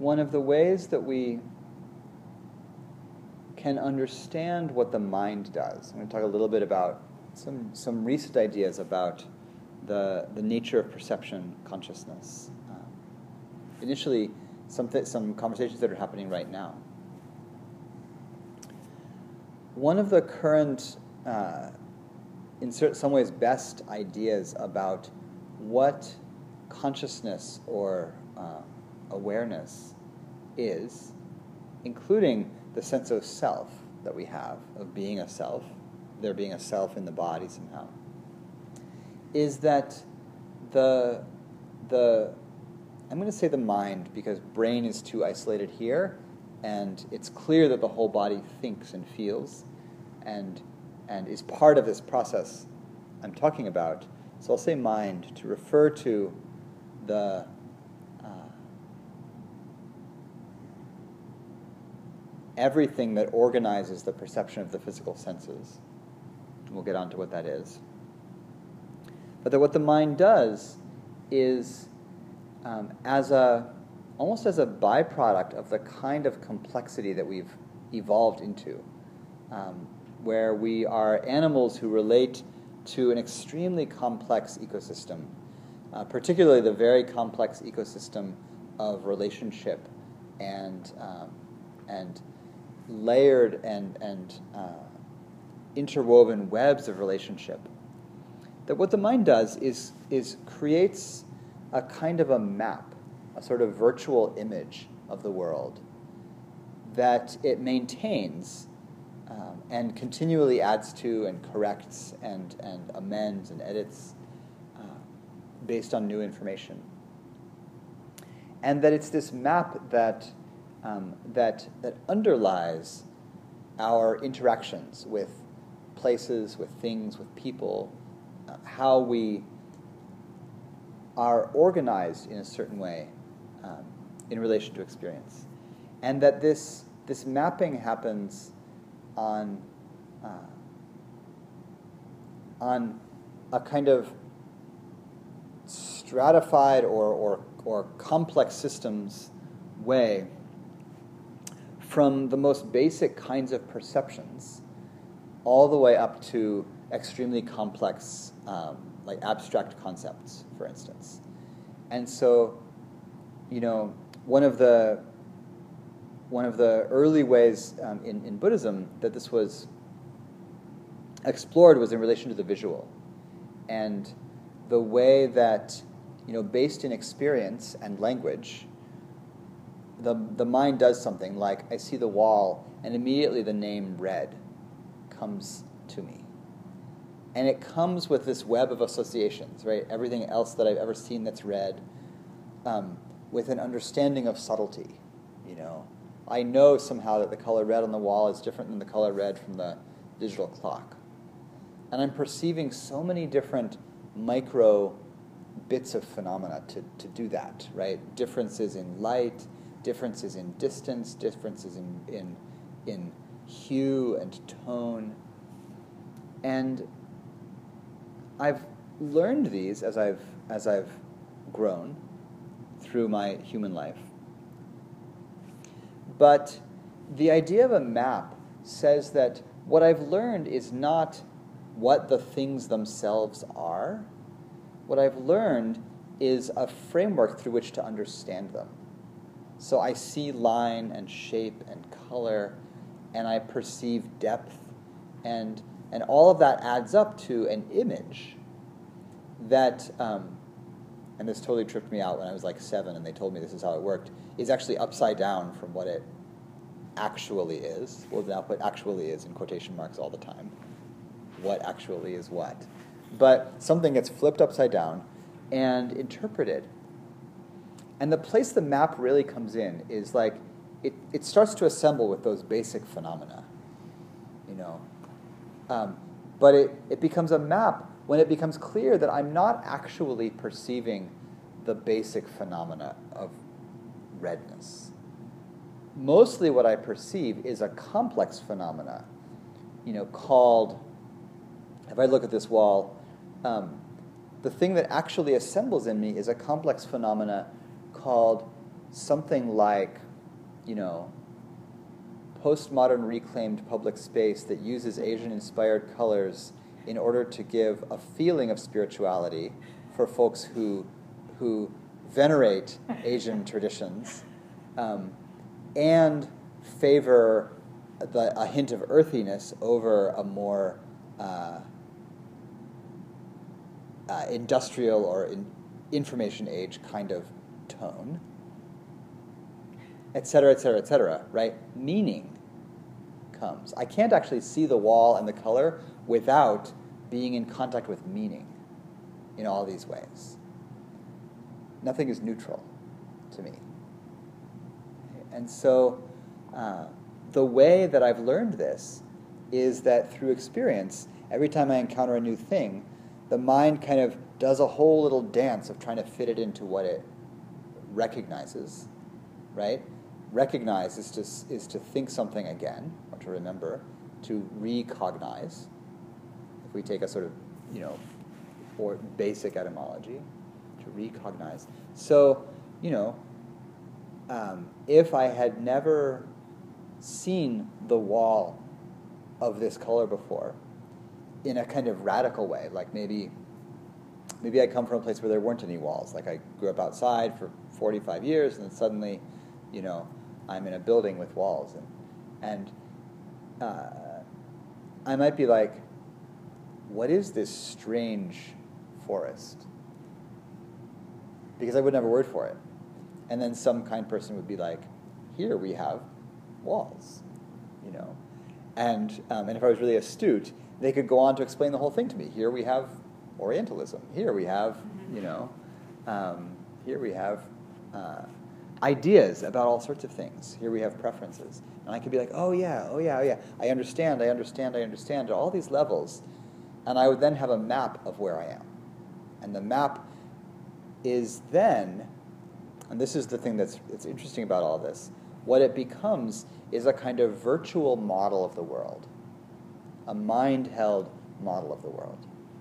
one of the ways that we can understand what the mind does. I'm going to talk a little bit about some recent ideas about the nature of perception consciousness. Initially, some conversations that are happening right now. One of the current, in some ways, best ideas about what consciousness or awareness is, including the sense of self that we have, of being a self, there being a self in the body somehow, is that I'm going to say the mind because brain is too isolated here, and it's clear that the whole body thinks and feels and is part of this process I'm talking about. So I'll say mind to refer to the everything that organizes the perception of the physical senses. We'll get on to what that is. But that what the mind does is, almost as a byproduct of the kind of complexity that we've evolved into, where we are animals who relate to an extremely complex ecosystem, particularly the very complex ecosystem of relationship and layered and interwoven webs of relationship. That what the mind does is creates a kind of a map, a sort of virtual image of the world that it maintains and continually adds to and corrects and amends and edits based on new information. And that it's this map that underlies our interactions with places, with things, with people, how we are organized in a certain way in relation to experience. And that this mapping happens on a kind of stratified or complex systems way, from the most basic kinds of perceptions all the way up to extremely complex, like abstract concepts, for instance. And so, one of the early ways in Buddhism that this was explored was in relation to the visual, and the way that, based in experience and language, the mind does something like, I see the wall, and immediately the name red comes to me. And it comes with this web of associations, right? Everything else that I've ever seen that's red, with an understanding of subtlety, I know somehow that the color red on the wall is different than the color red from the digital clock. And I'm perceiving so many different micro bits of phenomena to do that, right? Differences in light, differences in distance, differences in hue and tone. And I've learned these as I've grown through my human life. But the idea of a map says that what I've learned is not what the things themselves are. What I've learned is a framework through which to understand them. So I see line and shape and color, and I perceive depth, and all of that adds up to an image that, and this totally tripped me out when I was like 7 and they told me this is how it worked, is actually upside down from what it actually is. We'll now put actually is in quotation marks all the time. What actually is what. But something gets flipped upside down and interpreted. And the place the map really comes in is like, it starts to assemble with those basic phenomena, but it becomes a map when it becomes clear that I'm not actually perceiving the basic phenomena of redness. Mostly what I perceive is a complex phenomena, called, if I look at this wall, the thing that actually assembles in me is a complex phenomena called something like, you know, postmodern reclaimed public space that uses Asian-inspired colors in order to give a feeling of spirituality for folks who venerate Asian traditions, and favor a hint of earthiness over a more industrial or information age kind of tone, et cetera, right? Meaning comes. I can't actually see the wall and the color without being in contact with meaning in all these ways. Nothing is neutral to me. And so the way that I've learned this is that through experience, every time I encounter a new thing, the mind kind of does a whole little dance of trying to fit it into what it recognizes, right? Recognize is to think something again, or to remember, to recognize, if we take a sort of, you know, or basic etymology, to recognize. So, you know, if I had never seen the wall of this color before in a kind of radical way, like maybe I come from a place where there weren't any walls, like I grew up outside for 45 years and then suddenly, you know, I'm in a building with walls, and I might be like, what is this strange forest? Because I wouldn't have a word for it. And then some kind person would be like, here we have walls, you know. And if I was really astute, they could go on to explain the whole thing to me. Here we have Orientalism. Here we have, you know, here we have ideas about all sorts of things. Here we have preferences. And I could be like, oh yeah. I understand at all these levels. And I would then have a map of where I am. And the map is then, and this is the thing that's interesting about all this, what it becomes is a kind of virtual model of the world, a mind-held model of the world.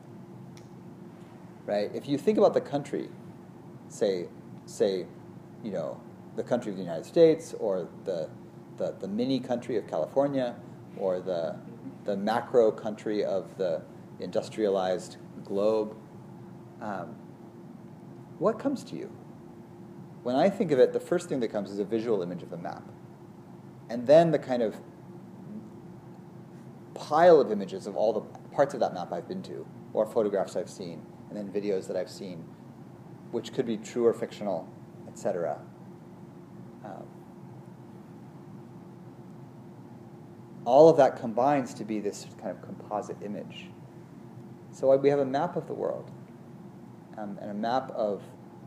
Right? If you think about the country, say, you know, the country of the United States, or the mini country of California, or the macro country of the industrialized globe, what comes to you? When I think of it, the first thing that comes is a visual image of the map. And then the kind of pile of images of all the parts of that map I've been to, or photographs I've seen, and then videos that I've seen, which could be true or fictional, etc. All of that combines to be this kind of composite image. So we have a map of the world, and a map of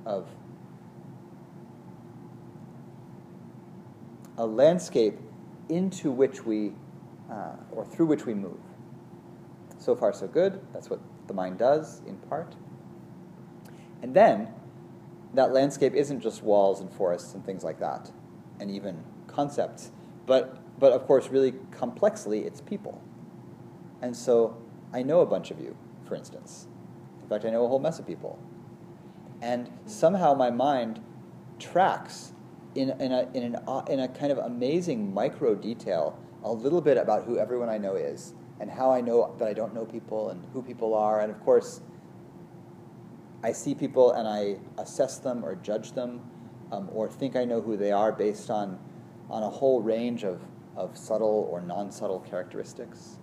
a landscape into which we, or through which we move. So far, so good. That's what the mind does, in part. And then, that landscape isn't just walls and forests and things like that, and even concepts, but of course, really complexly, it's people. And so, I know a bunch of you, for instance. In fact, I know a whole mess of people. And somehow my mind tracks in a kind of amazing micro detail a little bit about who everyone I know is, and how I know that I don't know people, and who people are. And of course, I see people and I assess them or judge them, or think I know who they are based on a whole range of subtle or non-subtle characteristics.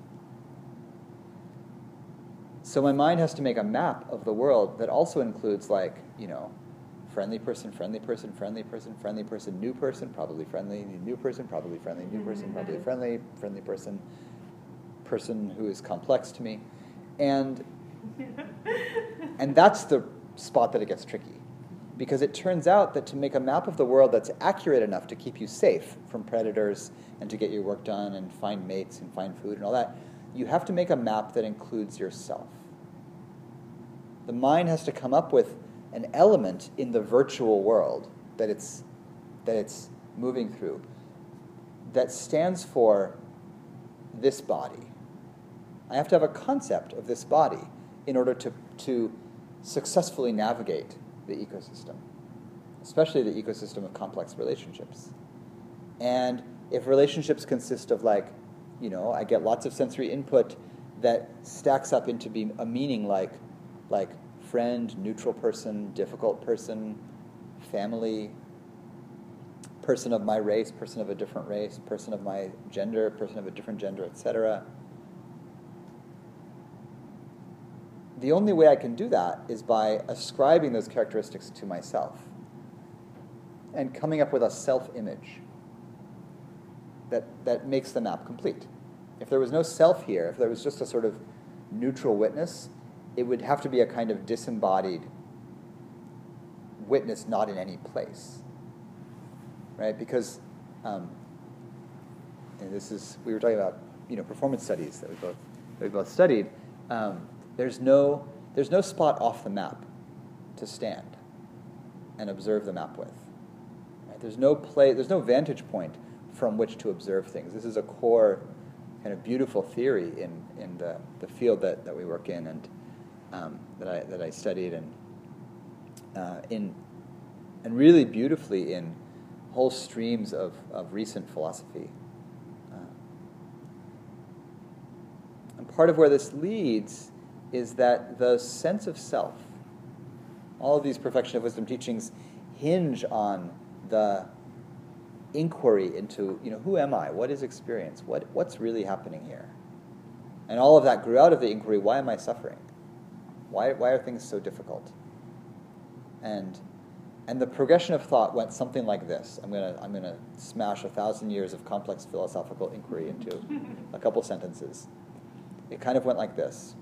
So my mind has to make a map of the world that also includes, like, you know, friendly person, friendly person, friendly person, friendly person, new person, probably friendly, new person, probably friendly, new person, probably friendly, friendly person, person who is complex to me. And that's the spot that it gets tricky. Because it turns out that to make a map of the world that's accurate enough to keep you safe from predators and to get your work done and find mates and find food and all that, you have to make a map that includes yourself. The mind has to come up with an element in the virtual world that it's moving through that stands for this body. I have to have a concept of this body in order to successfully navigate the ecosystem. especially the ecosystem of complex relationships. And if relationships consist of I get lots of sensory input that stacks up into be a meaning like friend, neutral person, difficult person, family, person of my race, person of a different race, person of my gender, person of a different gender, etc. The only way I can do that is by ascribing those characteristics to myself and coming up with a self-image that makes the map complete. If there was no self here, if there was just a sort of neutral witness, it would have to be a kind of disembodied witness not in any place, right? Because and we were talking about performance studies that we both studied. There's no spot off the map to stand and observe the map with. Right? There's no vantage point from which to observe things. This is a core kind of beautiful theory in the field that we work in and that I studied and really beautifully in whole streams of recent philosophy. And part of where this leads is that the sense of self, all of these perfection of wisdom teachings hinge on the inquiry into, who am I? What is experience? What's really happening here? And all of that grew out of the inquiry, why am I suffering? Why are things so difficult? And the progression of thought went something like this. I'm gonna smash 1,000 years of complex philosophical inquiry into a couple sentences. It kind of went like this.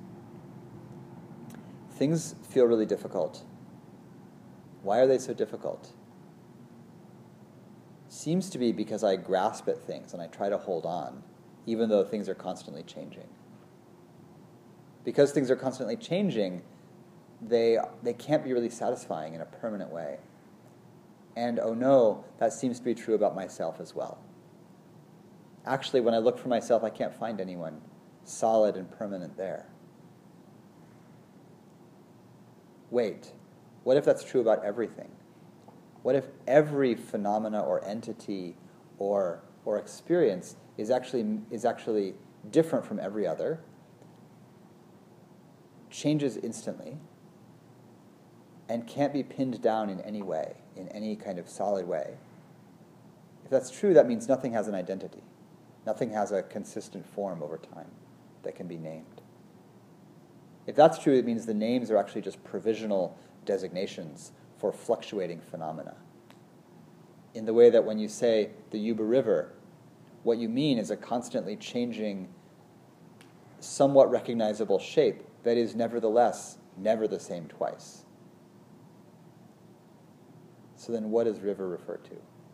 Things feel really difficult. Why are they so difficult? Seems to be because I grasp at things and I try to hold on, even though things are constantly changing. Because things are constantly changing, they can't be really satisfying in a permanent way. And oh no, that seems to be true about myself as well. Actually, when I look for myself, I can't find anyone solid and permanent there. Wait, what if that's true about everything? What if every phenomena or entity or experience is actually different from every other, changes instantly, and can't be pinned down in any way, in any kind of solid way? If that's true, that means nothing has an identity. Nothing has a consistent form over time that can be named. If that's true, it means the names are actually just provisional designations for fluctuating phenomena. In the way that when you say the Yuba River, what you mean is a constantly changing, somewhat recognizable shape that is nevertheless never the same twice. So then what does river refer to?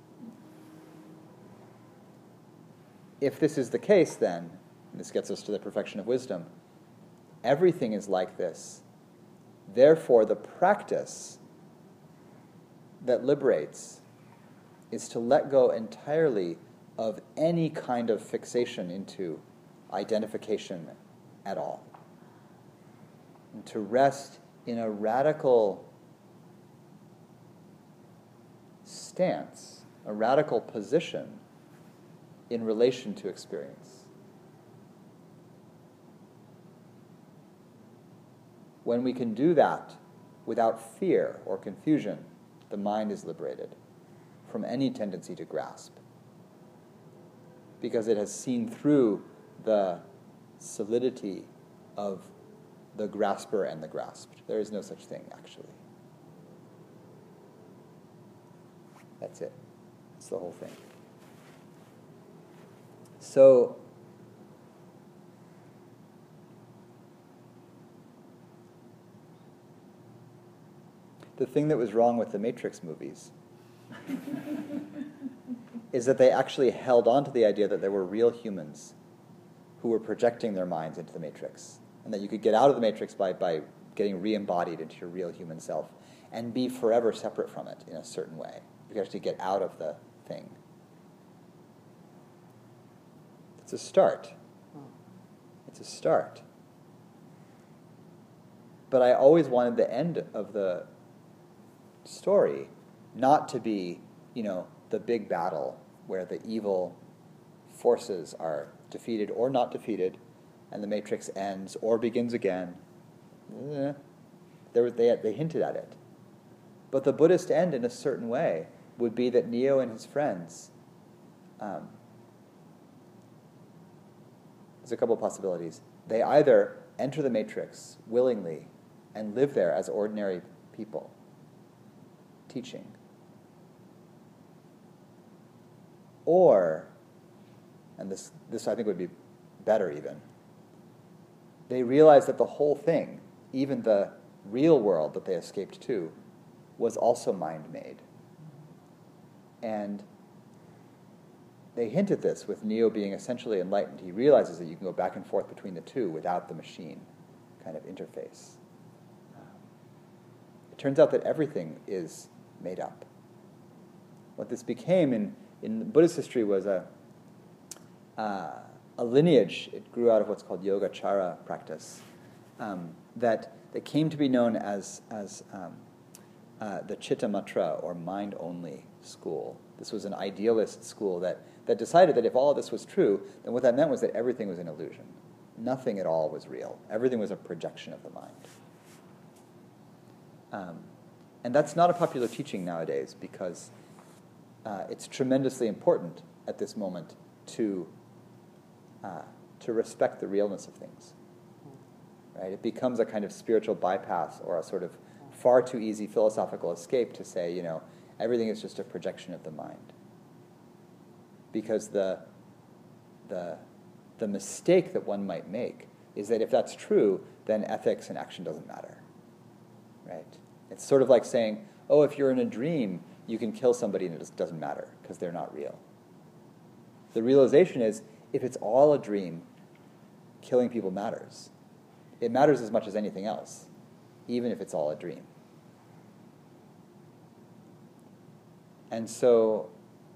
If this is the case, then, and this gets us to the perfection of wisdom, everything is like this. Therefore, the practice that liberates is to let go entirely of any kind of fixation into identification at all. And to rest in a radical stance, a radical position in relation to experience. When we can do that without fear or confusion, the mind is liberated from any tendency to grasp, because it has seen through the solidity of the grasper and the grasped. There is no such thing, actually. That's it. That's the whole thing. So, the thing that was wrong with the Matrix movies is that they actually held on to the idea that there were real humans who were projecting their minds into the Matrix, and that you could get out of the Matrix by getting re-embodied into your real human self and be forever separate from it in a certain way. You could actually get out of the thing. It's a start. It's a start. But I always wanted the end of the story not to be, the big battle where the evil forces are defeated or not defeated, and the Matrix ends or begins again. They hinted at it. But the Buddhist end, in a certain way, would be that Neo and his friends, there's a couple of possibilities. They either enter the Matrix willingly and live there as ordinary people, teaching, or, and this I think would be better even, they realize that the whole thing, even the real world that they escaped to, was also mind-made. And they hint at this with Neo being essentially enlightened. He realizes that you can go back and forth between the two without the machine kind of interface. It turns out that everything is made up. What this became in Buddhist history was a lineage. It grew out of what's called Yogacara practice, that came to be known as the Chittamatra, or mind-only school. This was an idealist school that decided that if all of this was true, then what that meant was that everything was an illusion. Nothing at all was real. Everything was a projection of the mind. And that's not a popular teaching nowadays, because it's tremendously important at this moment to respect the realness of things. Right? It becomes a kind of spiritual bypass, or a sort of far too easy philosophical escape to say, everything is just a projection of the mind. Because the mistake that one might make is that if that's true, then ethics and action doesn't matter. Right? It's sort of like saying, if you're in a dream, you can kill somebody and it just doesn't matter because they're not real. The realization is, if it's all a dream, killing people matters. It matters as much as anything else, even if it's all a dream. And so,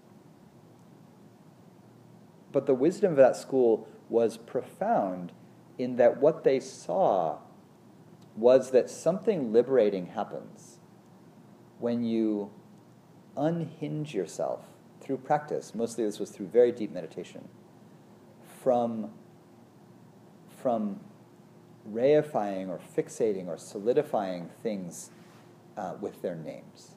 but the wisdom of that school was profound in that what they saw was that something liberating happens when you unhinge yourself through practice. Mostly this was through very deep meditation, from reifying or fixating or solidifying things with their names.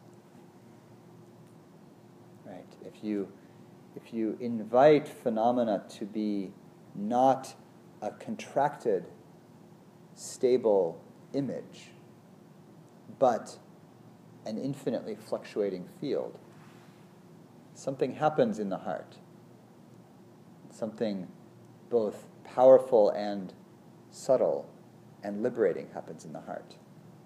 Right? If you invite phenomena to be not a contracted, stable image, but an infinitely fluctuating field, something happens in the heart. Something both powerful and subtle and liberating happens in the heart.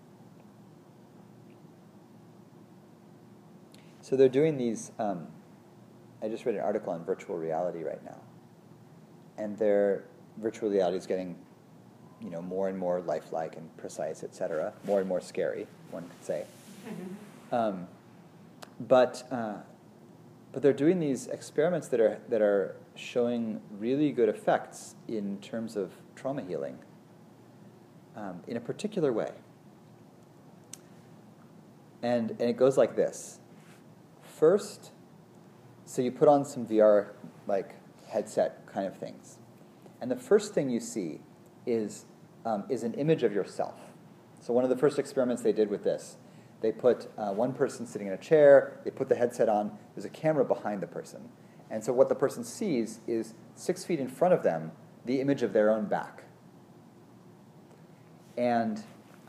So they're doing these, I just read an article on virtual reality right now. And their virtual reality is getting, more and more lifelike and precise, etc., more and more scary, one could say. But they're doing these experiments that are showing really good effects in terms of trauma healing, in a particular way. And it goes like this. First, so you put on some VR headset kind of things, and the first thing you see is an image of yourself. So one of the first experiments they did with this, they put one person sitting in a chair, they put the headset on, there's a camera behind the person. And so what the person sees is 6 feet in front of them, the image of their own back. And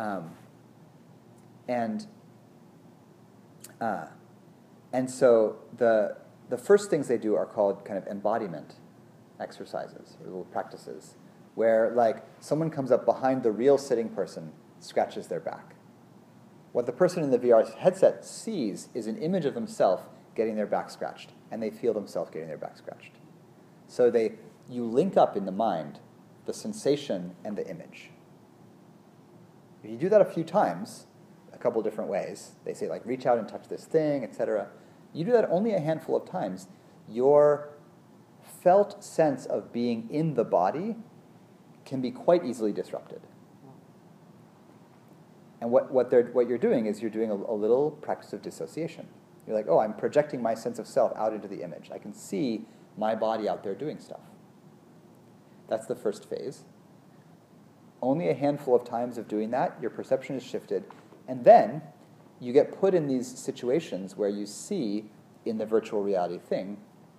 so the first things they do are called kind of embodiment exercises, or little practices, where someone comes up behind the real sitting person, scratches their back. What the person in the VR headset sees is an image of themselves getting their back scratched, and they feel themselves getting their back scratched. So you link up in the mind the sensation and the image. If you do that a few times, a couple different ways, they say reach out and touch this thing, etc. You do that only a handful of times, your felt sense of being in the body can be quite easily disrupted. And what you're doing is you're doing a little practice of dissociation. You're like, oh, I'm projecting my sense of self out into the image. I can see my body out there doing stuff. That's the first phase. Only a handful of times of doing that, your perception is shifted, and then you get put in these situations where you see in the virtual reality thing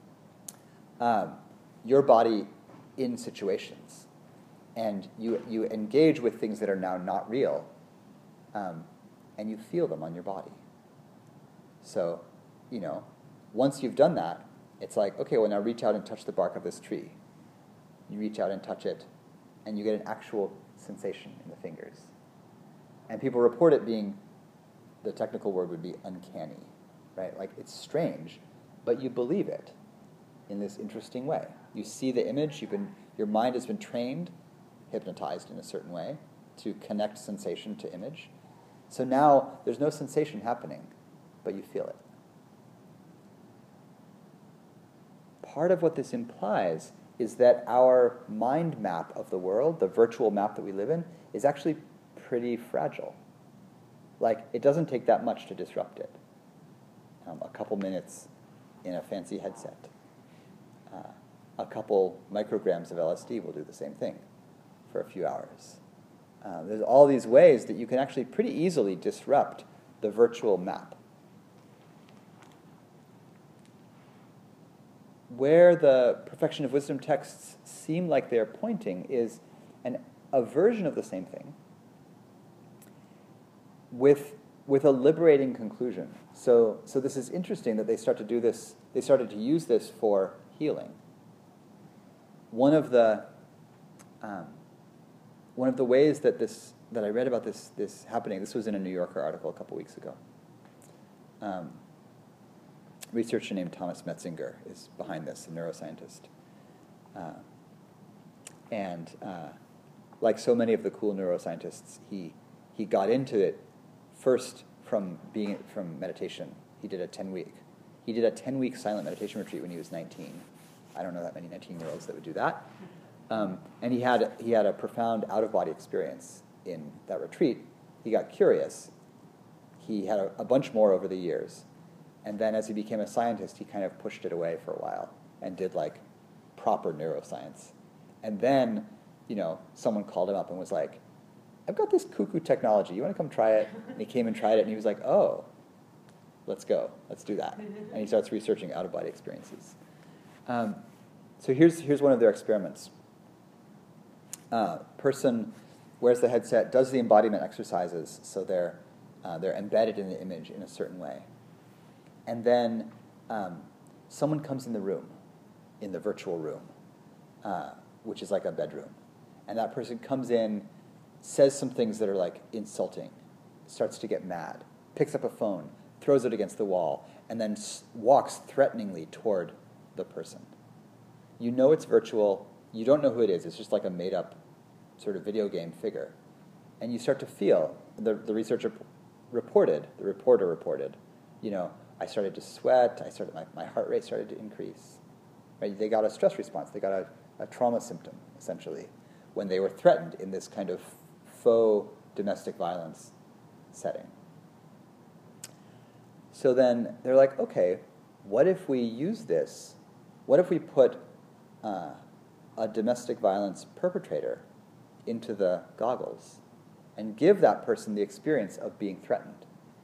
your body in situations, and you engage with things that are now not real, and you feel them on your body. So, once you've done that, it's like, okay, well, now reach out and touch the bark of this tree. You reach out and touch it, and you get an actual sensation in the fingers. And people report it being, the technical word would be uncanny, right? Like, it's strange, but you believe it in this interesting way. You see the image, your mind has been trained, hypnotized in a certain way, to connect sensation to image. So now there's no sensation happening, but you feel it. Part of what this implies is that our mind map of the world, the virtual map that we live in, is actually pretty fragile. Like, it doesn't take that much to disrupt it. A couple minutes in a fancy headset. A couple micrograms of LSD will do the same thing for a few hours. There's all these ways that you can actually pretty easily disrupt the virtual map. Where the Perfection of Wisdom texts seem like they're pointing is a version of the same thing with a liberating conclusion. So this is interesting that they start to do this. They started to use this for healing. One of the ways that I read about this happening. This was in a New Yorker article a couple weeks ago. Researcher named Thomas Metzinger is behind this, a neuroscientist. And like so many of the cool neuroscientists, he got into it first from meditation. He did a 10-week silent meditation retreat when he was 19. I don't know that many 19-year-olds that would do that. And he had a profound out-of-body experience in that retreat. He got curious. He had a bunch more over the years. And then as he became a scientist, he kind of pushed it away for a while and did like proper neuroscience. And then, someone called him up and was like, I've got this cuckoo technology. You want to come try it? And he came and tried it, and he was like, oh, let's go. Let's do that. And he starts researching out-of-body experiences. So here's one of their experiments. Person wears the headset, does the embodiment exercises, so they're embedded in the image in a certain way. And then someone comes in the room, in the virtual room, which is like a bedroom. And that person comes in, says some things that are like insulting, starts to get mad, picks up a phone, throws it against the wall, and then walks threateningly toward the person. You know it's virtual. You don't know who it is. It's just like a made-up sort of video game figure. And you start to feel, the reporter reported, I started to sweat, my heart rate started to increase. Right? They got a stress response. They got a trauma symptom, essentially, when they were threatened in this kind of faux domestic violence setting. So then they're like, okay, what if we use this? What if we put a domestic violence perpetrator into the goggles and give that person the experience of being threatened?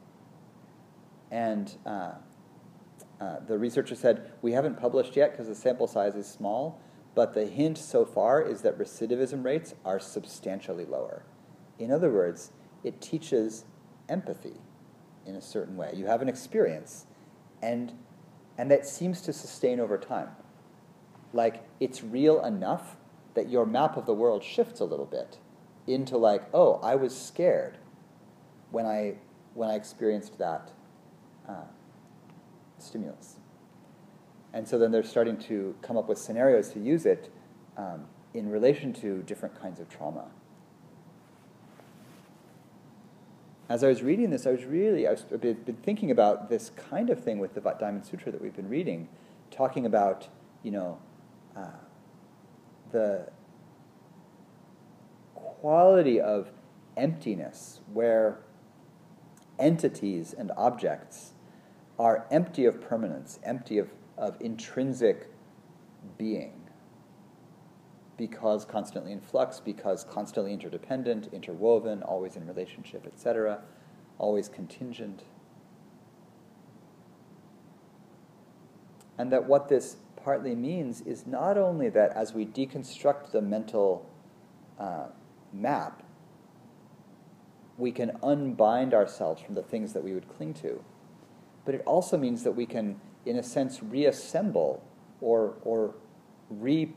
And the researcher said, we haven't published yet because the sample size is small, but the hint so far is that recidivism rates are substantially lower. In other words, it teaches empathy in a certain way. You have an experience, and that seems to sustain over time. Like, it's real enough that your map of the world shifts a little bit into like, oh, I was scared when I experienced that stimulus. And so then they're starting to come up with scenarios to use it in relation to different kinds of trauma. As I was reading this, I've been thinking about this kind of thing with the Diamond Sutra that we've been reading, talking about, the quality of emptiness where entities and objects are empty of permanence, empty of intrinsic being, because constantly in flux, because constantly interdependent, interwoven, always in relationship, etc., always contingent. And that what this partly means is not only that as we deconstruct the mental map, we can unbind ourselves from the things that we would cling to, but it also means that we can, in a sense, reassemble or redraw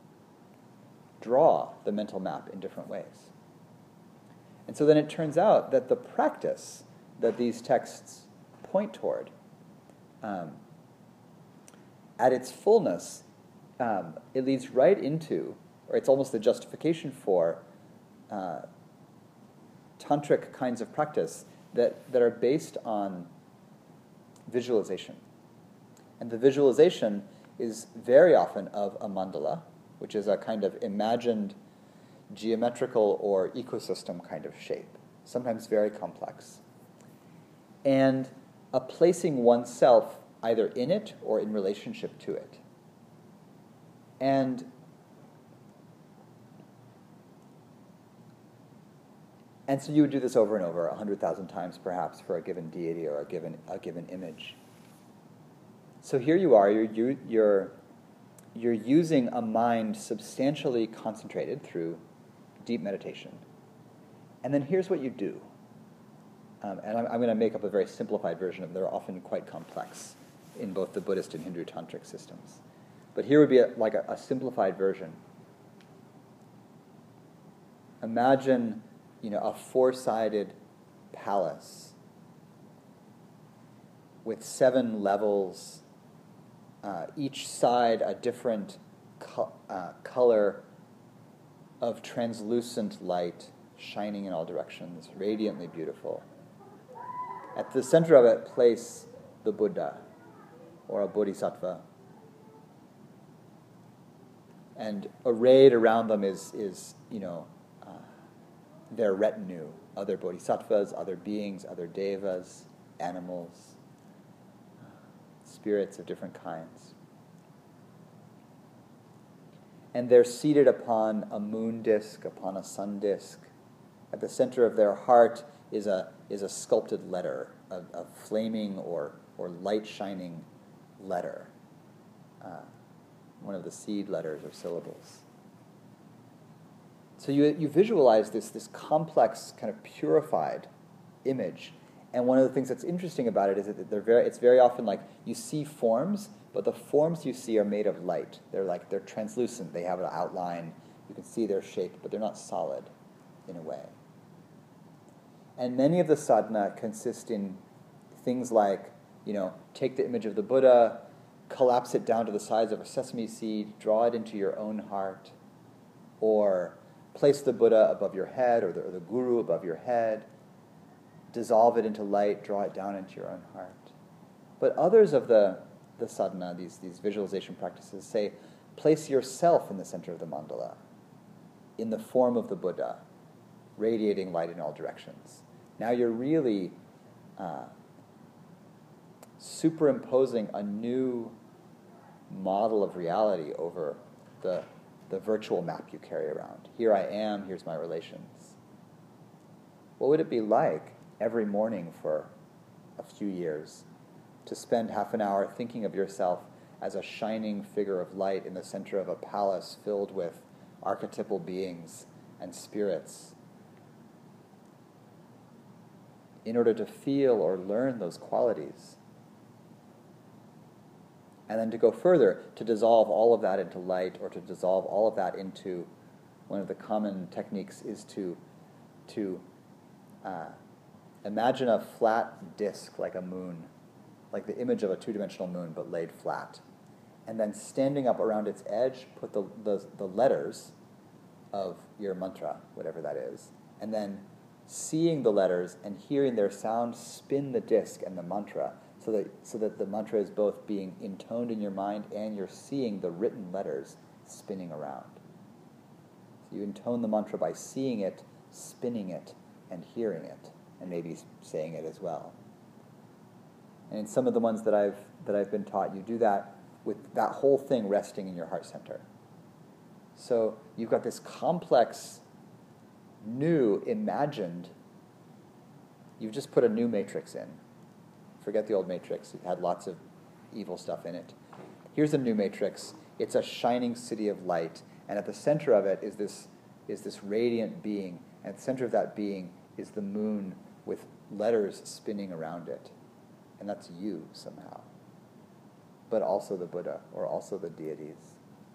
the mental map in different ways. And so then it turns out that the practice that these texts point toward, at its fullness, it leads right into, or it's almost the justification for, tantric kinds of practice that are based on visualization. And the visualization is very often of a mandala, which is a kind of imagined geometrical or ecosystem kind of shape, sometimes very complex. And a placing oneself either in it or in relationship to it. And so you would do this over and over, 100,000 times perhaps, for a given deity or a given image. So here you are, you're using a mind substantially concentrated through deep meditation. And then here's what you do. And I'm going to make up a very simplified version of them. They're often quite complex in both the Buddhist and Hindu tantric systems. But here would be a simplified version. Imagine, a four-sided palace with 7 levels, each side a different color of translucent light shining in all directions, radiantly beautiful. At the center of it, place the Buddha, or a bodhisattva. And arrayed around them is their retinue, other bodhisattvas, other beings, other devas, animals, spirits of different kinds. And they're seated upon a moon disk, upon a sun disk. At the center of their heart is a sculpted letter, a flaming or light-shining letter, one of the seed letters or syllables. So you visualize this complex, kind of purified image. And one of the things that's interesting about it is that it's very often like you see forms, but the forms you see are made of light. They're translucent. They have an outline. You can see their shape, but they're not solid in a way. And many of the sadhana consist in things like, take the image of the Buddha, collapse it down to the size of a sesame seed, draw it into your own heart, or place the Buddha above your head, or the Guru above your head, dissolve it into light, draw it down into your own heart. But others of the sadhana, these visualization practices, say, place yourself in the center of the mandala, in the form of the Buddha, radiating light in all directions. Now you're really superimposing a new model of reality over the virtual map you carry around. Here I am, here's my relations. What would it be like every morning for a few years to spend half an hour thinking of yourself as a shining figure of light in the center of a palace filled with archetypal beings and spirits, in order to feel or learn those qualities? And then to go further, to dissolve all of that into light, or to dissolve all of that into, one of the common techniques is to imagine a flat disk like a moon, like the image of a two-dimensional moon, but laid flat. And then standing up around its edge, put the letters of your mantra, whatever that is, and then seeing the letters and hearing their sound spin the disk and the mantra, so that the mantra is both being intoned in your mind and you're seeing the written letters spinning around. So you intone the mantra by seeing it, spinning it, and hearing it, and maybe saying it as well. And in some of the ones that I've been taught, you do that with that whole thing resting in your heart center. So you've got this complex, new, imagined, you've just put a new matrix in. Forget the old matrix. It had lots of evil stuff in it. Here's a new matrix. It's a shining city of light, and at the center of it is this radiant being, and at the center of that being is the moon with letters spinning around it. And that's you somehow. But also the Buddha, or also the deities.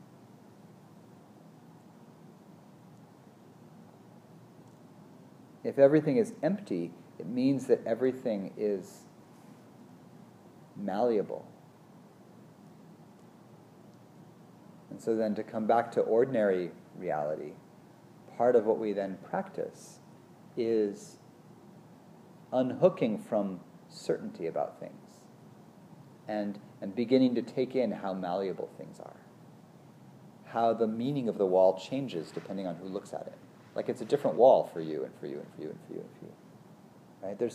If everything is empty, it means that everything is malleable. And so then to come back to ordinary reality, part of what we then practice is unhooking from certainty about things and beginning to take in how malleable things are, how the meaning of the wall changes depending on who looks at it. Like it's a different wall for you and for you and for you and for you and for you. Right? There's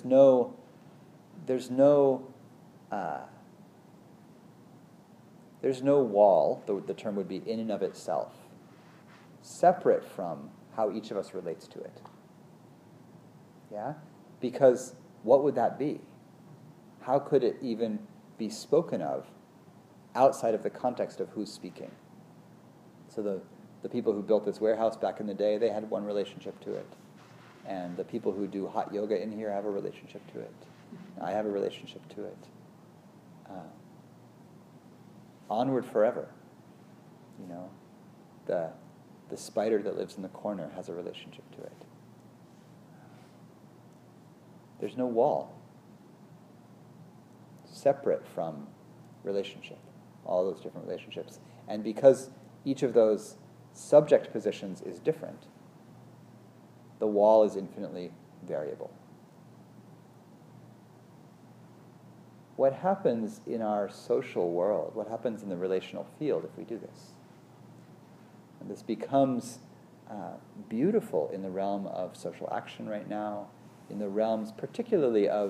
no wall, the term would be in and of itself, separate from how each of us relates to it. Yeah? Because what would that be? How could it even be spoken of outside of the context of who's speaking? So the people who built this warehouse back in the day, they had one relationship to it. And the people who do hot yoga in here have a relationship to it. I have a relationship to it. Onward forever. You know, the spider that lives in the corner has a relationship to it. There's no wall separate from relationship, all those different relationships. And because each of those subject positions is different, the wall is infinitely variable. What happens in our social world, what happens in the relational field if we do this? And this becomes beautiful in the realm of social action right now, in the realms particularly of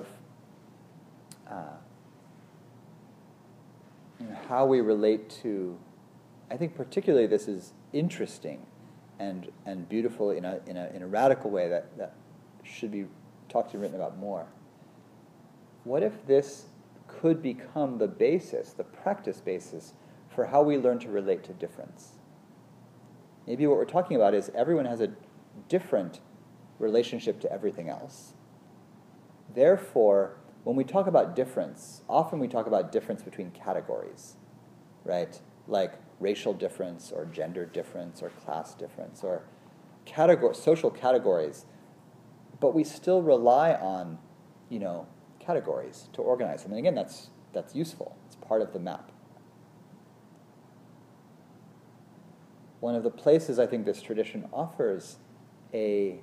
how we relate to, I think particularly this is interesting and beautiful in a radical way that should be talked and written about more. What if this could become the basis, the practice basis, for how we learn to relate to difference? Maybe what we're talking about is everyone has a different relationship to everything else. Therefore, when we talk about difference, often we talk about difference between categories, right? Like racial difference or gender difference or class difference or social categories. But we still rely on, categories to organize them. And again, that's useful. It's part of the map. One of the places I think this tradition offers a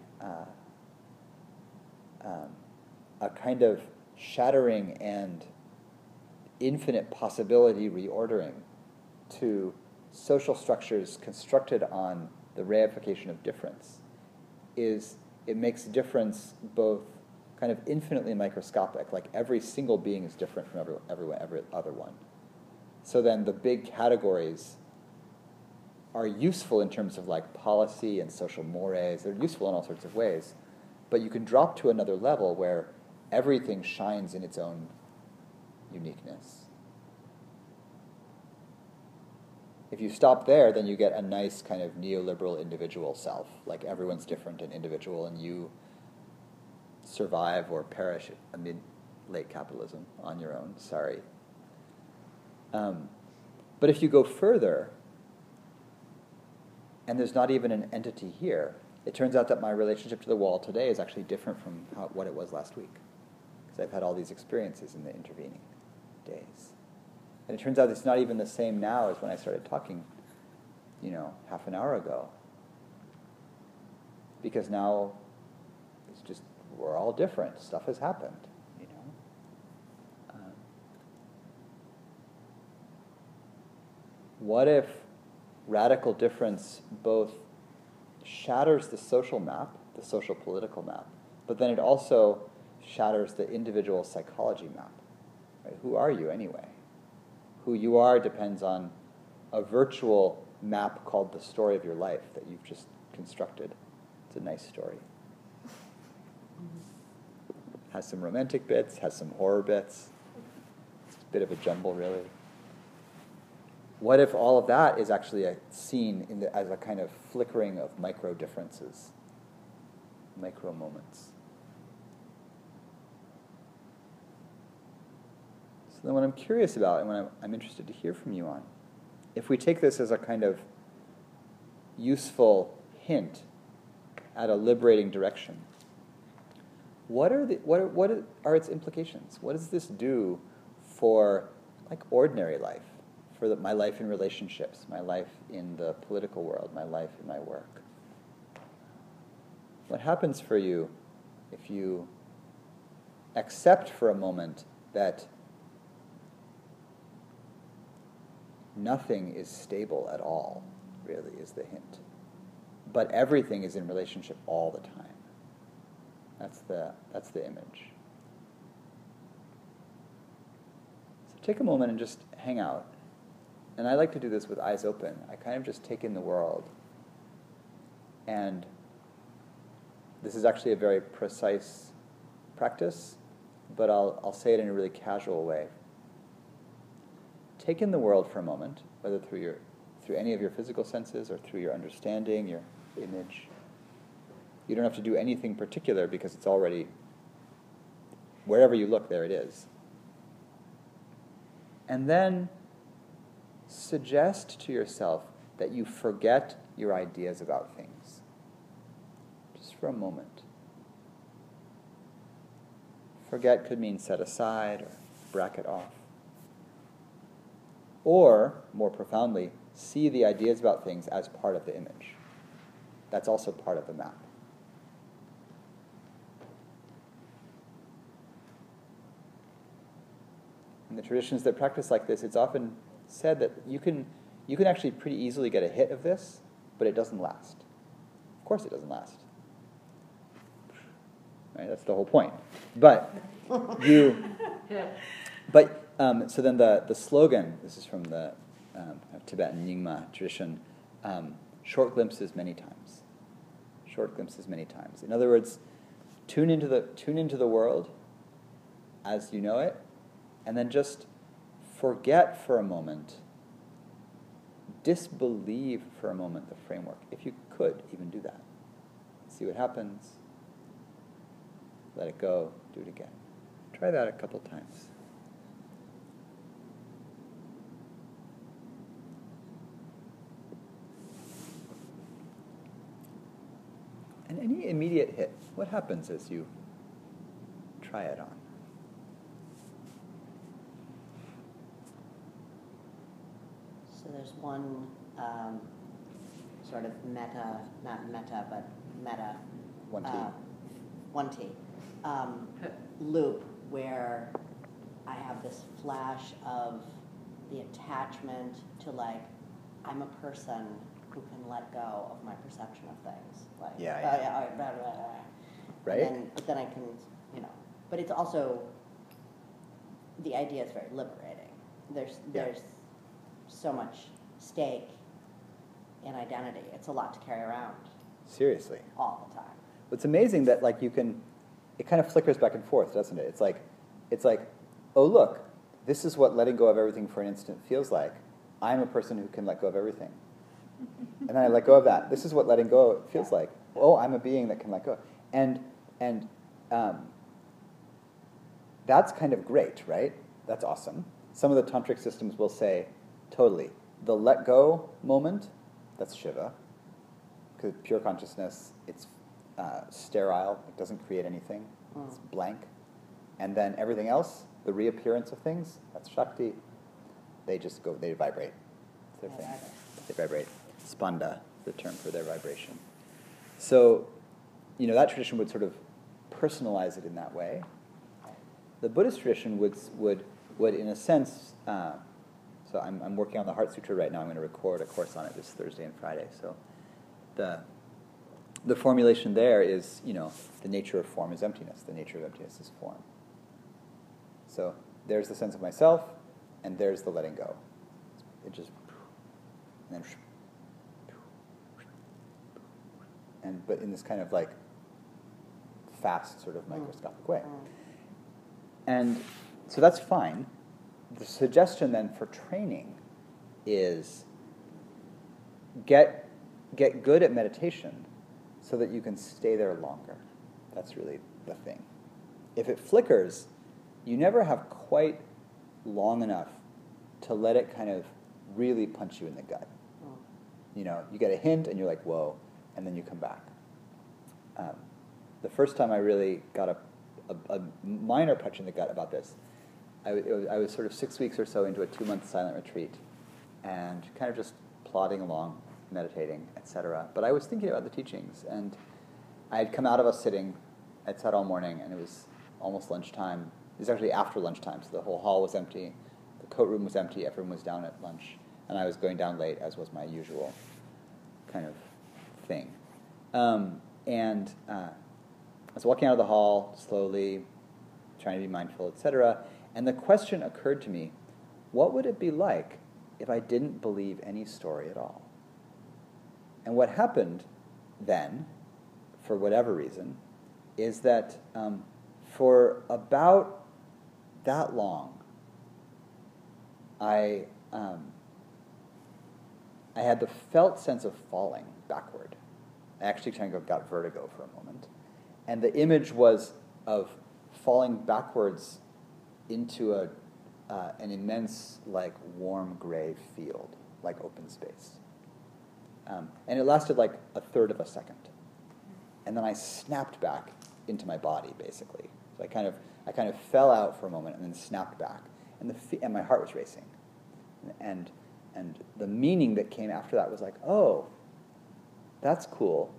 kind of shattering and infinite possibility reordering to social structures constructed on the reification of difference is it makes difference both kind of infinitely microscopic, like every single being is different from every other one. So then the big categories are useful in terms of like policy and social mores. They're useful in all sorts of ways. But you can drop to another level where everything shines in its own uniqueness. If you stop there, then you get a nice kind of neoliberal individual self, like everyone's different and individual, and you survive or perish amid late capitalism on your own. Sorry. But if you go further, and there's not even an entity here, it turns out that my relationship to the wall today is actually different from what it was last week, because I've had all these experiences in the intervening days. And it turns out it's not even the same now as when I started talking, half an hour ago. Because now it's just, we're all different. Stuff has happened, What if radical difference both shatters the social map, the social political map, but then it also shatters the individual psychology map? Right? Who are you anyway? Who you are depends on a virtual map called the story of your life that you've just constructed. It's a nice story. Has some romantic bits, has some horror bits. It's a bit of a jumble, really. What if all of that is actually seen as a kind of flickering of micro differences, micro moments? So then what I'm curious about, and what I'm interested to hear from you on, if we take this as a kind of useful hint at a liberating direction, what are its implications? What does this do for ordinary life, for my life in relationships, my life in the political world, my life in my work? What happens for you if you accept for a moment that nothing is stable at all, really, is the hint, but everything is in relationship all the time? That's the image. So take a moment and just hang out. And I like to do this with eyes open. I kind of just take in the world. And this is actually a very precise practice, but I'll say it in a really casual way. Take in the world for a moment, whether through any of your physical senses or through your understanding, your image. You don't have to do anything particular because it's already, wherever you look, there it is. And then suggest to yourself that you forget your ideas about things. Just for a moment. Forget could mean set aside or bracket off. Or, more profoundly, see the ideas about things as part of the image. That's also part of the map. In the traditions that practice like this, it's often said that you can actually pretty easily get a hit of this, but it doesn't last. Of course it doesn't last. Right? That's the whole point. But so then the slogan, this is from the Tibetan Nyingma tradition, short glimpses many times. Short glimpses many times. In other words, tune into the world as you know it, and then just forget for a moment, disbelieve for a moment the framework. If you could even do that. See what happens. Let it go. Do it again. Try that a couple times. And any immediate hit, what happens as you try it on? So there's one sort of not meta, but meta. 1T. 1T. Loop where I have this flash of the attachment to I'm a person who can let go of my perception of things. Right? But then I can, but it's also, the idea is very liberating. There's so much stake in identity. It's a lot to carry around. Seriously. All the time. It's amazing that it kind of flickers back and forth, doesn't it? It's like, oh look, this is what letting go of everything for an instant feels like. I'm a person who can let go of everything. And then I let go of that. This is what letting go feels like. Oh, I'm a being that can let go. And that's kind of great, right? That's awesome. Some of the tantric systems will say, totally, the let go moment, that's Shiva. Because pure consciousness, it's sterile, it doesn't create anything, it's blank. And then everything else, the reappearance of things, that's Shakti. They just go, they vibrate. It's their thing. They vibrate. Spanda, the term for their vibration. So, that tradition would sort of personalize it in that way. The Buddhist tradition would in a sense, so I'm working on the Heart Sutra right now. I'm going to record a course on it this Thursday and Friday. So the formulation there is, the nature of form is emptiness. The nature of emptiness is form. So there's the sense of myself, and there's the letting go. It just, and then, but in this kind of like fast sort of microscopic way. And so that's fine. The suggestion then for training is get good at meditation so that you can stay there longer. That's really the thing. If it flickers, you never have quite long enough to let it kind of really punch you in the gut. You know, you get a hint and you're like, whoa, and then you come back. The first time I really got a minor punch in the gut about this, I was sort of 6 weeks or so into a 2-month silent retreat and kind of just plodding along, meditating, etc. But I was thinking about the teachings, and I had come out of a sitting. I'd sat all morning, and it was almost lunchtime. It was actually after lunchtime, so the whole hall was empty. The coat room was empty. Everyone was down at lunch, and I was going down late, as was my usual kind of thing. I was walking out of the hall slowly, trying to be mindful, etc. And the question occurred to me, what would it be like if I didn't believe any story at all? And what happened then, for whatever reason, is that for about that long, I had the felt sense of falling backward. I actually kind of got vertigo for a moment. And the image was of falling backwards into an immense, like, warm gray field, like open space. And it lasted like a third of a second. And then I snapped back into my body, basically. So I kind of fell out for a moment and then snapped back. And my heart was racing. And the meaning that came after that was like, oh, that's cool.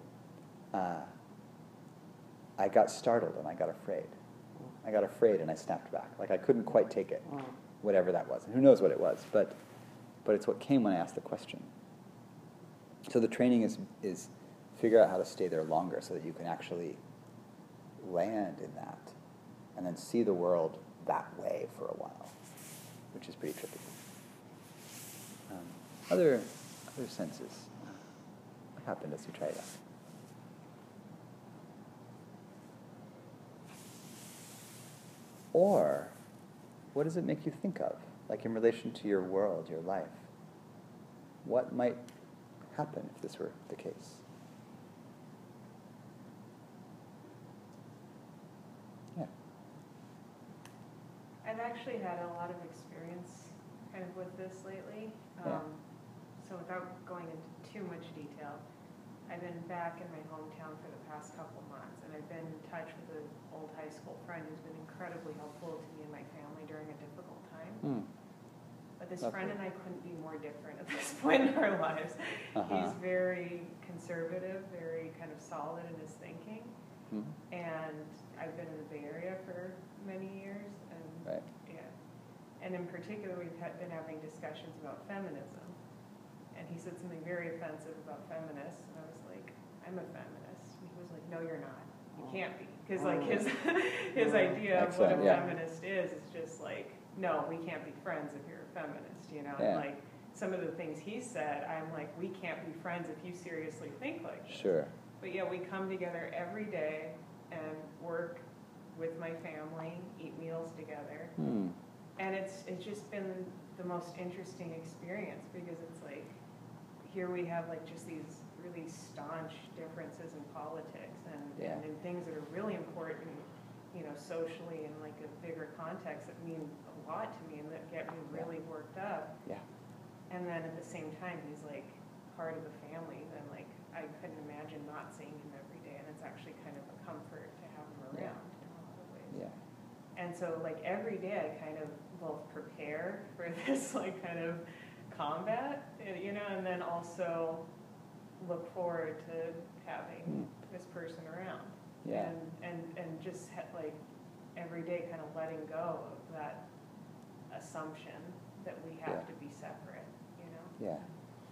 I got startled and I got afraid. I got afraid and I snapped back. Like I couldn't quite take it, whatever that was. And who knows what it was, but it's what came when I asked the question. So the training is figure out how to stay there longer so that you can actually land in that and then see the world that way for a while, which is pretty trippy. Other senses. What happened as you tried that? Or, what does it make you think of? Like in relation to your world, your life. What might happen if this were the case? Yeah. I've actually had a lot of experience kind of with this lately. So without going into too much detail, I've been back in my hometown for the past couple months, and I've been in touch with an old high school friend who's been incredibly helpful to me and my family during a difficult time. But this friend and I couldn't be more different at this point in our lives. He's very conservative, very kind of solid in his thinking. And I've been in the Bay Area for many years. And and in particular, we've been having discussions about feminism. And he said something very offensive about feminists, and I was like, I'm a feminist. And he was like, no, you're not. You can't be. Because like his idea of what a feminist is just like, no, we can't be friends if you're a feminist, you know? And like some of the things he said, I'm like, we can't be friends if you seriously think like this. Sure. But yeah, we come together every day and work with my family, eat meals together. And it's just been the most interesting experience because it's like, here we have like just these really staunch differences in politics and in things that are really important, you know, socially in like a bigger context that mean a lot to me and that get me really worked up. And then at the same time, he's like part of the family. And like I couldn't imagine not seeing him every day, and it's actually kind of a comfort to have him around in a lot of ways. And so like every day, I kind of both prepare for this like kind of combat, you know, and then also look forward to having this person around. And just like every day kind of letting go of that assumption that we have to be separate, you know?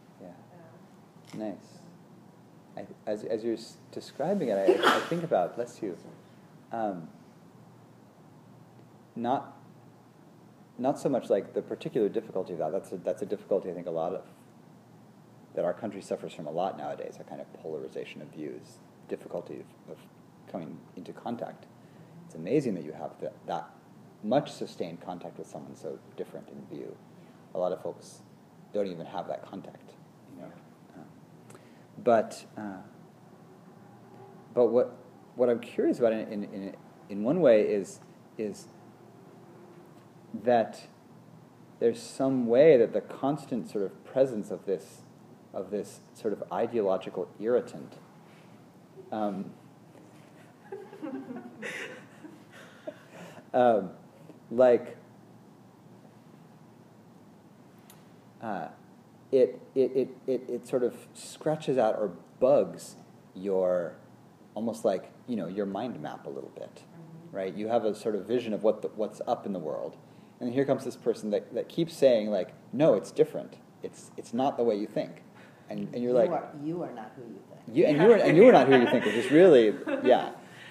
Nice. As you're describing it, I think about, bless you, not not so much like the particular difficulty of that. That's a difficulty I think that our country suffers from a lot nowadays. A kind of polarization of views, difficulty of coming into contact. It's amazing that you have that much sustained contact with someone so different in view. A lot of folks don't even have that contact, you know. But what I'm curious about in one way is that there's some way that the constant sort of presence of this sort of ideological irritant it sort of scratches out or bugs your, almost like, you know, your mind map a little bit, right? You have a sort of vision of what's up in the world, and here comes this person that keeps saying, like, no, it's different. It's not the way you think, and you're like, you are not who you think. You are not who you think, which is really, yeah.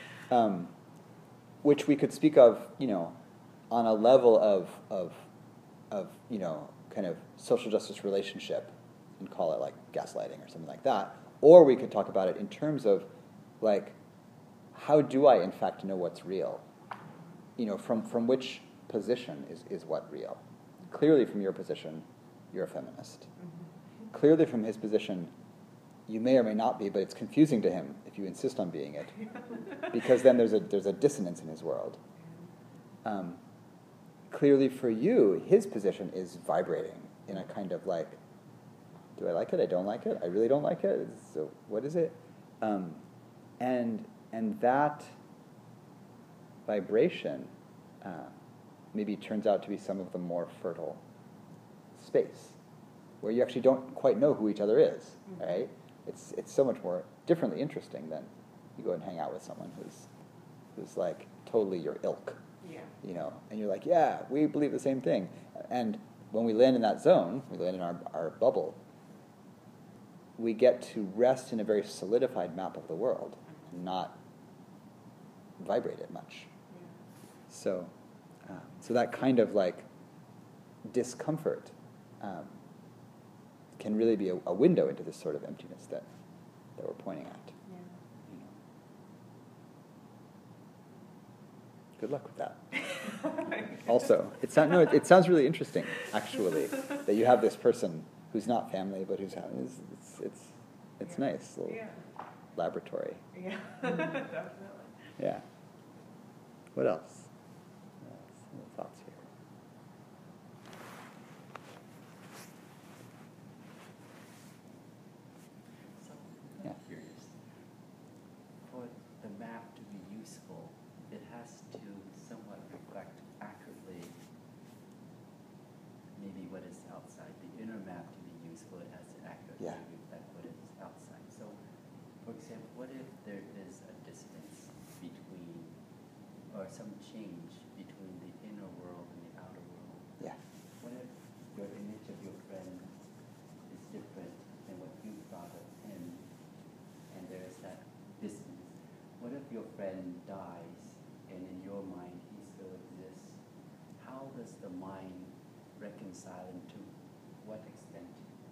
Which we could speak of, you know, on a level of you know, kind of social justice relationship, and call it like gaslighting or something like that. Or we could talk about it in terms of, like, how do I in fact know what's real? You know, from which position is what real? Clearly from your position, you're a feminist. Mm-hmm. Clearly from his position, you may or may not be, but it's confusing to him if you insist on being it, because then there's a dissonance in his world. Clearly for you, his position is vibrating in a kind of like, do I like it? I don't like it? I really don't like it? So what is it? And that vibration maybe turns out to be some of the more fertile space, where you actually don't quite know who each other is, mm-hmm. right? It's so much more differently interesting than you go and hang out with someone who's like totally your ilk. Yeah. You know, and you're like, yeah, we believe the same thing. And when we land in that zone, we land in our bubble, we get to rest in a very solidified map of the world and not vibrate it much. Yeah. So that kind of like discomfort can really be a window into this sort of emptiness that we're pointing at. Yeah. You know. Good luck with that. Also, it sounds really interesting, actually, that you have this person who's not family, but who's having it's nice little laboratory. Yeah, definitely. Yeah. What else? Some thoughts here. So I'm curious. For the map to be useful, it has to somewhat reflect accurately maybe what is outside. The inner map to be useful, it has to accurately reflect what is outside. So, for example, what if there is a distance between, or some change between the inner world and the outer world? Yeah. What if your image of your friend is different than what you thought of him, and there is that distance? What if your friend dies, and in your mind he still exists? How does the mind reconcile, and to what extent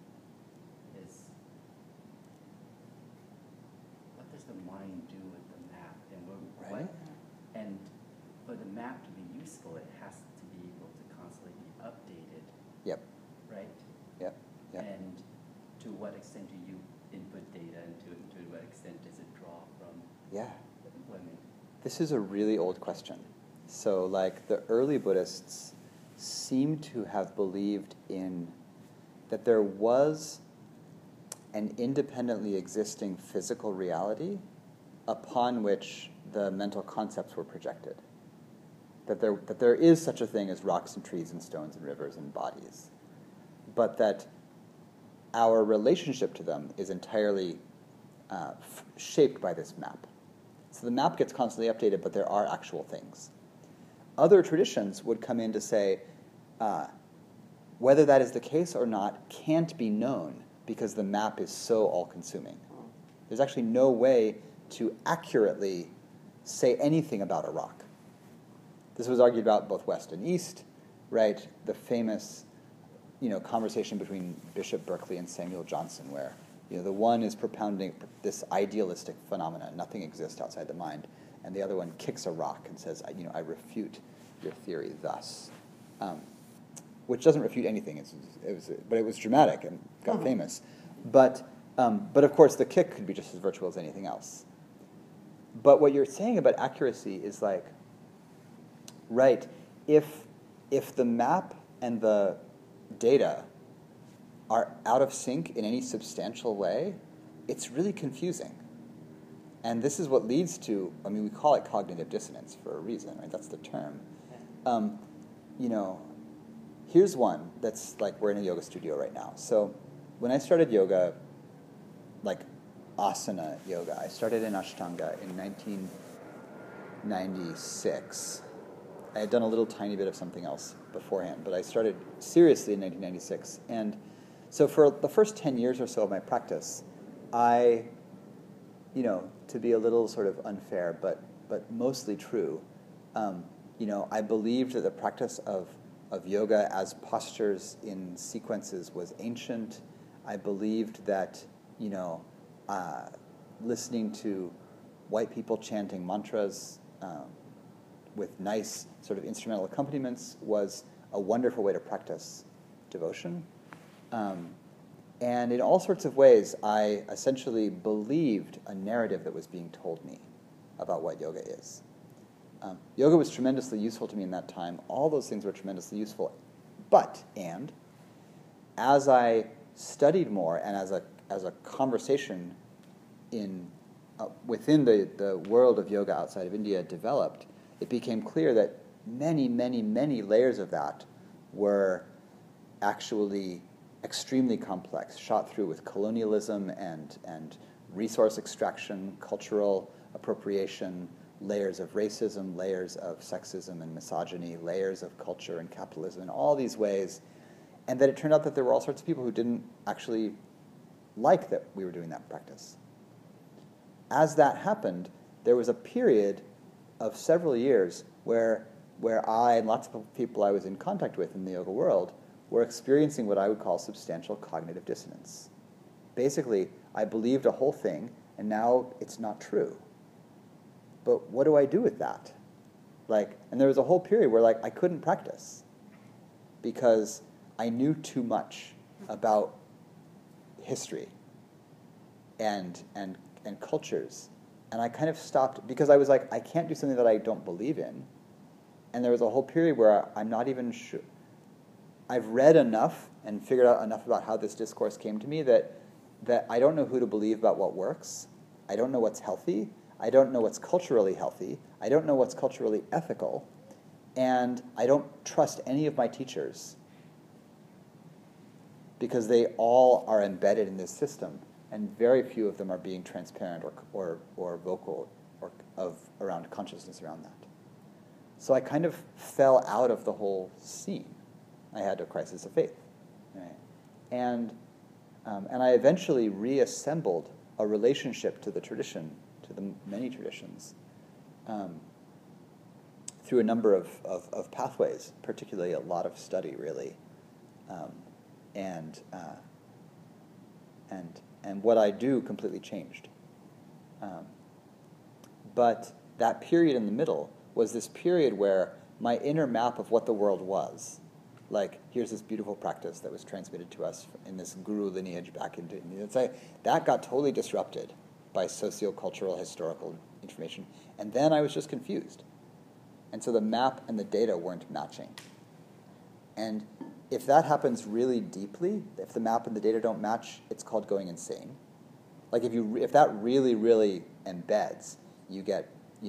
what does the mind do with the map? Right. And for the map to be useful, it has to be able to constantly be updated. Yep. Right? Yep. Yep. And to what extent do you input data, and to what extent does it draw from women? This is a really old question. So, like, the early Buddhists seem to have believed in that there was an independently existing physical reality upon which the mental concepts were projected. That there is such a thing as rocks and trees and stones and rivers and bodies, but that our relationship to them is entirely shaped by this map. So the map gets constantly updated, but there are actual things. Other traditions would come in to say, whether that is the case or not can't be known because the map is so all-consuming. There's actually no way to accurately say anything about a rock. This was argued about both West and East. right, the famous, conversation between Bishop Berkeley and Samuel Johnson, where, the one is propounding this idealistic phenomenon, nothing exists outside the mind, and the other one kicks a rock and says, I refute your theory thus, which doesn't refute anything. But it was dramatic and got famous. But of course, the kick could be just as virtual as anything else. But what you're saying about accuracy is like, right, if the map and the data are out of sync in any substantial way, it's really confusing. And this is what leads to, we call it cognitive dissonance for a reason, right? That's the term. Here's one that's like, we're in a yoga studio right now. So when I started yoga, like asana yoga, I started in Ashtanga in 1996. I had done a little tiny bit of something else beforehand, but I started seriously in 1996. And so for the first 10 years or so of my practice, I, to be a little sort of unfair, but mostly true, I believed that the practice of yoga as postures in sequences was ancient. I believed that, listening to white people chanting mantras with nice sort of instrumental accompaniments was a wonderful way to practice devotion. And in all sorts of ways, I essentially believed a narrative that was being told me about what yoga is. Yoga was tremendously useful to me in that time. All those things were tremendously useful. And as I studied more and as a conversation within the world of yoga outside of India developed, it became clear that many, many, many layers of that were actually extremely complex, shot through with colonialism and resource extraction, cultural appropriation, layers of racism, layers of sexism and misogyny, layers of culture and capitalism in all these ways, and that it turned out that there were all sorts of people who didn't actually like that we were doing that practice. As that happened, there was a period of several years where I and lots of people I was in contact with in the yoga world were experiencing what I would call substantial cognitive dissonance. Basically, I believed a whole thing, and now it's not true. But what do I do with that? And there was a whole period where I couldn't practice because I knew too much about history and cultures. And I kind of stopped because I was like, I can't do something that I don't believe in. And there was a whole period where I'm not even sure. I've read enough and figured out enough about how this discourse came to me that I don't know who to believe about what works. I don't know what's healthy. I don't know what's culturally healthy. I don't know what's culturally ethical. And I don't trust any of my teachers because they all are embedded in this system, and very few of them are being transparent or vocal around consciousness around that. So I kind of fell out of the whole scene. I had a crisis of faith, right? And I eventually reassembled a relationship to the tradition, to the many traditions, through a number of pathways, particularly a lot of study, really, and what I do completely changed. But that period in the middle was this period where my inner map of what the world was, here's this beautiful practice that was transmitted to us in this guru lineage back into India, that got totally disrupted by sociocultural, historical information. And then I was just confused. And so the map and the data weren't matching. And if that happens really deeply, if the map and the data don't match, it's called going insane. If that really, really embeds, you get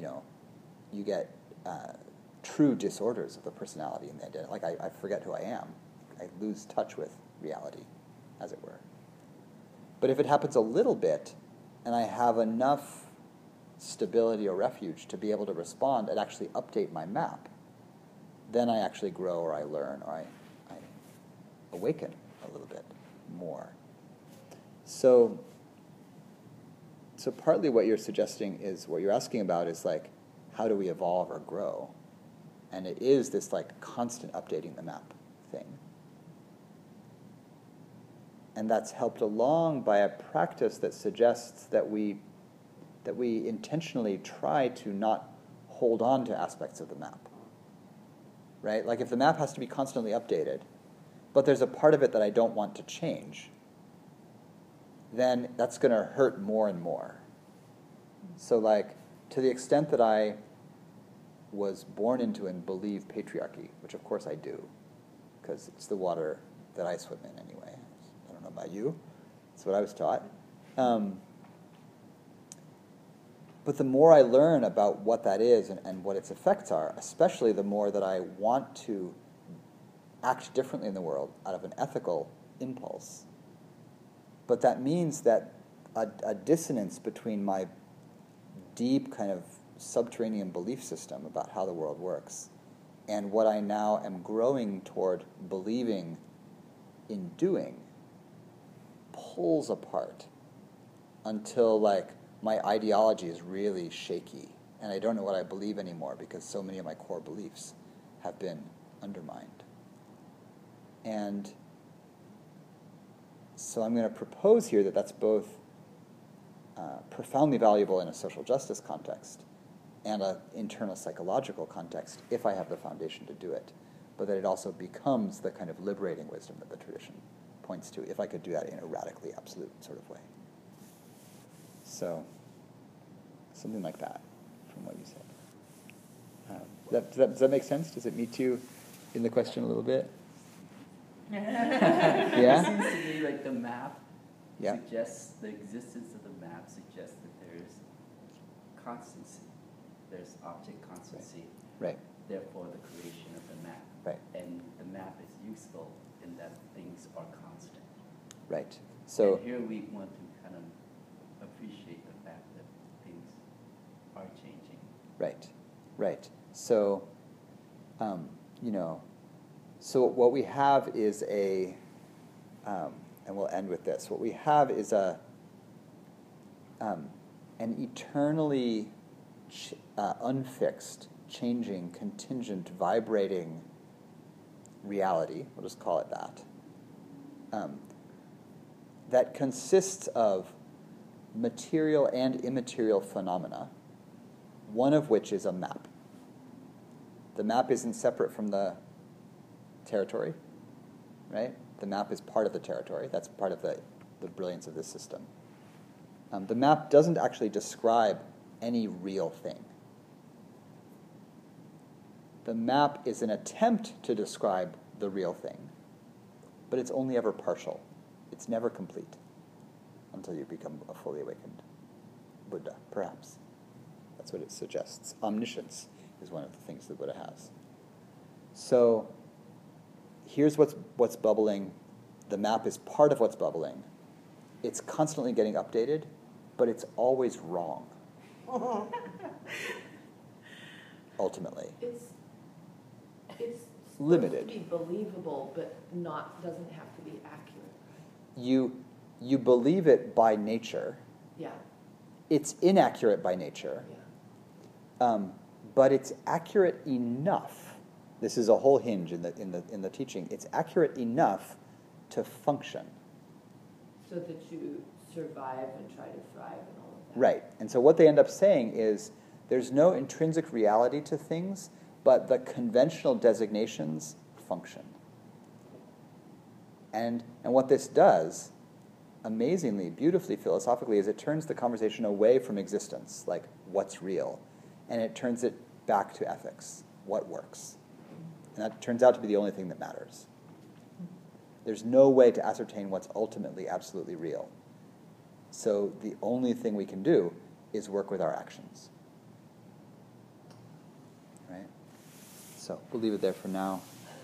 true disorders of the personality and the identity. I forget who I am. I lose touch with reality, as it were. But if it happens a little bit, and I have enough stability or refuge to be able to respond and actually update my map, then I actually grow or I learn or I awaken a little bit more. So partly what you're suggesting is, what you're asking about is how do we evolve or grow? And it is this like constant updating the map thing. And that's helped along by a practice that suggests that we intentionally try to not hold on to aspects of the map. Right? Like if the map has to be constantly updated, but there's a part of it that I don't want to change, then that's going to hurt more and more. So like, to the extent that I was born into and believe patriarchy, which of course I do, because it's the water that I swim in anyway. I don't know about you. That's what I was taught. But the more I learn about what that is and what its effects are, especially the more that I want to act differently in the world out of an ethical impulse. But that means that a dissonance between my deep kind of subterranean belief system about how the world works and what I now am growing toward believing in doing pulls apart until like my ideology is really shaky and I don't know what I believe anymore because so many of my core beliefs have been undermined. And so I'm going to propose here that that's both profoundly valuable in a social justice context and an internal psychological context if I have the foundation to do it, but that it also becomes the kind of liberating wisdom that the tradition points to if I could do that in a radically absolute sort of way. So, something like that from what you said. Does that make sense? Does it meet you in the question a little bit? Yeah? It seems to me like the map Yeah. suggests, the existence of the map suggests that there's constancy. There's object constancy. Right. Therefore, the creation of the map. Right. And the map is useful in that things are constant. Right. So and here we want to kind of appreciate the fact that things are changing. Right. Right. So, so what we have is and we'll end with this. What we have is an eternally unfixed, changing, contingent, vibrating reality, we'll just call it that, that consists of material and immaterial phenomena, one of which is a map. The map isn't separate from the territory, right? The map is part of the territory. That's part of the brilliance of this system. The map doesn't actually describe any real thing. The map is an attempt to describe the real thing, but it's only ever partial. It's never complete until you become a fully awakened Buddha, perhaps. That's what it suggests. Omniscience is one of the things the Buddha has. So here's what's bubbling. The map is part of what's bubbling. It's constantly getting updated, but it's always wrong. Ultimately. It's limited. Supposed to be believable, but doesn't have to be accurate. You believe it by nature. Yeah. It's inaccurate by nature. Yeah. But it's accurate enough. This is a whole hinge in the teaching. It's accurate enough to function. So that you survive and try to thrive and all of that. Right. And so what they end up saying is there's no intrinsic reality to things, but the conventional designations function. And what this does, amazingly, beautifully, philosophically, is it turns the conversation away from existence, like what's real, and it turns it back to ethics, what works. And that turns out to be the only thing that matters. There's no way to ascertain what's ultimately absolutely real. So the only thing we can do is work with our actions. Right? So we'll leave it there for now.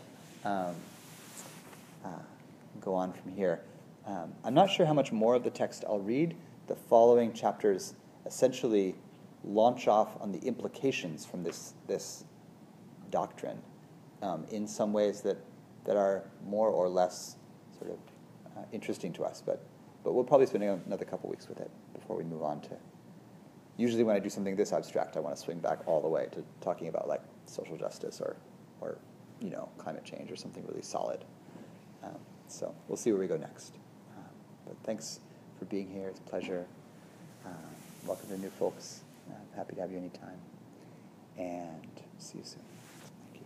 Go on from here. I'm not sure how much more of the text I'll read. The following chapters essentially launch off on the implications from this doctrine in some ways that are more or less sort of interesting to us. But we'll probably spend another couple weeks with it before we move on to... Usually when I do something this abstract, I want to swing back all the way to talking about like social justice or climate change or something really solid. So we'll see where we go next. But thanks for being here. It's a pleasure. Welcome to new folks. Happy to have you anytime. And see you soon. Thank you.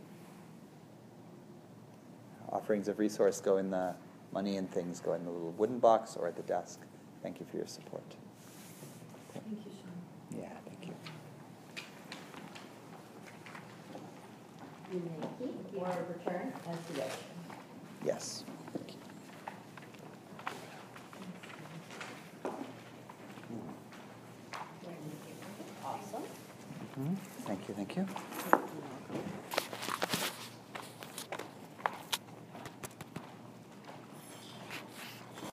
Offerings of resource go in the money and things go in the little wooden box or at the desk. Thank you for your support. Thank you, Sean. Yeah, thank you. You may keep or return as you wish. Yes. Awesome. Thank you, thank you.